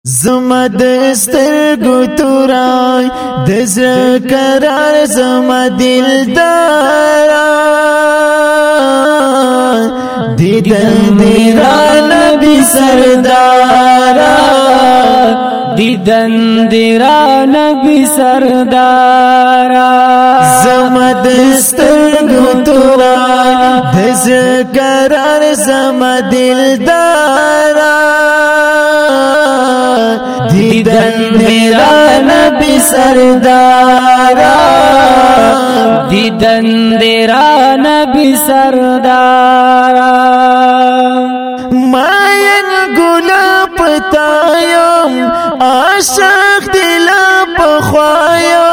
زما دسترگو تورای دزر قرار زما دلدارا دیدن دیرا نبی سردارا دیدن دیرا نبی سردارا زما دسترگو تورای دزر قرار زما دلدارا دیدن دیرا نبی سردارا دیدن دیرا نبی سردارا ماین گلا پتایم عاشق دلا پخوایم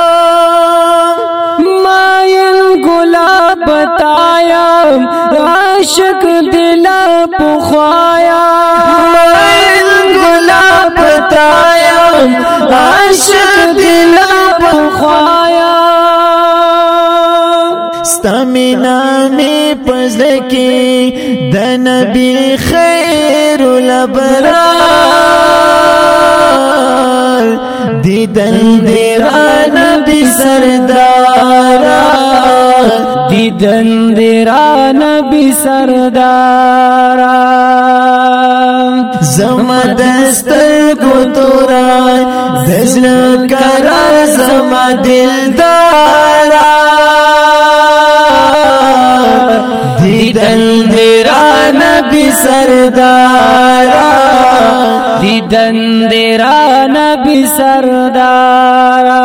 ماین گلا پتایم عاشق دلا پخوایم ماین گلا پتایم عاشق دلا پخوایم ستمینا می پزلکی د نبی خیر الابرار دیدن دیرا نبی سردارا دیدن دیرا نبی سردارا زما دسترگو تورای دزل قرار زما دلدارا دیدن دیرا نبی سردارا دیدن دیرا نبی سردارا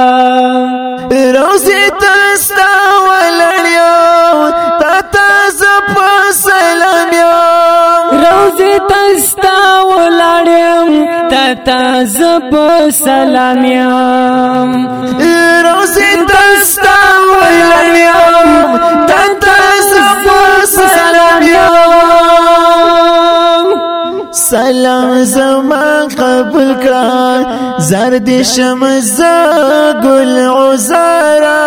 روزی تستا ولړیو تا زپ سلاميو روزی تستا ولړم تا زپ سلامیم روزی تستا ولړیو تا زپ سلاميو سلام زما قبول کړه زرد شمس گل عزارا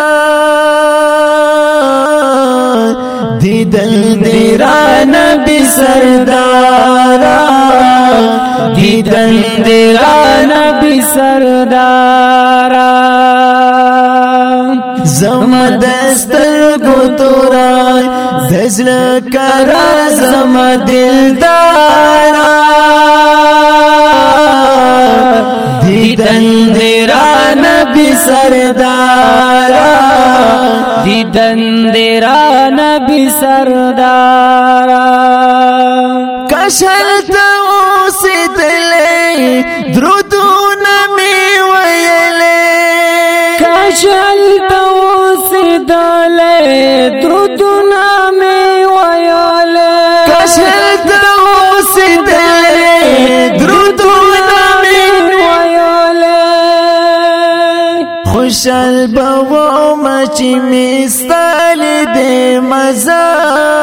دیدن دیرا نبی سردارا دیدن دیرا نبی سردارا زما دسترگو تورای دزل قرار زما دلدارا دیدن دیرا نبی سردارا دیدن دیرا نبی سردارا کشل اوسی دلی درودون می ویلی کشل اوسی دلی درودون می ویلی کشل اوسی دلی درودون می ویلی خوشال بوو مچی مستال دی مزار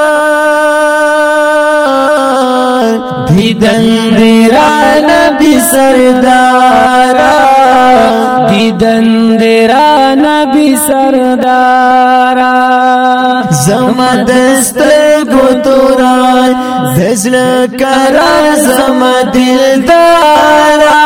دیدن دیرا نبی سردارا دیدن دیرا نبی سردارا زما دسترگو تورای دزل قرار زما دلدارا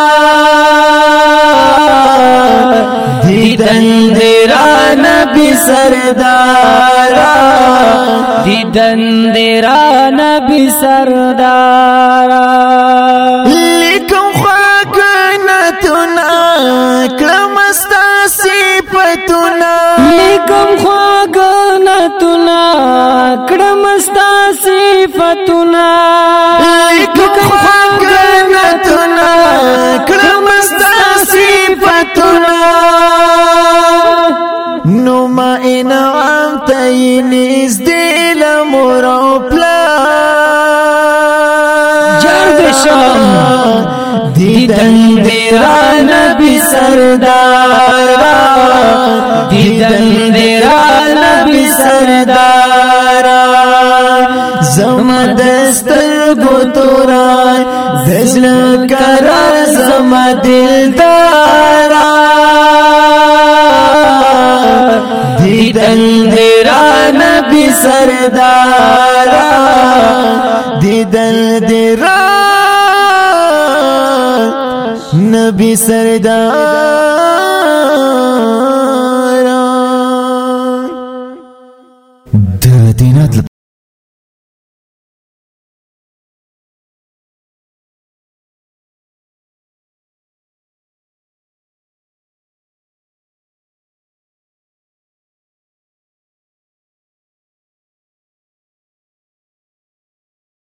دیدن دیرا نبی سردارا دیدن دیرا نبی سردارا لیکم خواگنتونا کلمستا صفتونا لیکم خواگنتونا کلمستا صفتونا لیکم خواگنتونا کلمستا صفتونا نو ما انعام تینیز دیل مورو پلا جردشم دیدن دیرا نبی سردارا دیدن دیرا نبی سردارا زما دسترگو تورای دزل قرار زما دلدارا دیدن دیرا نبی سردارا دیدن دیرا نبی سردار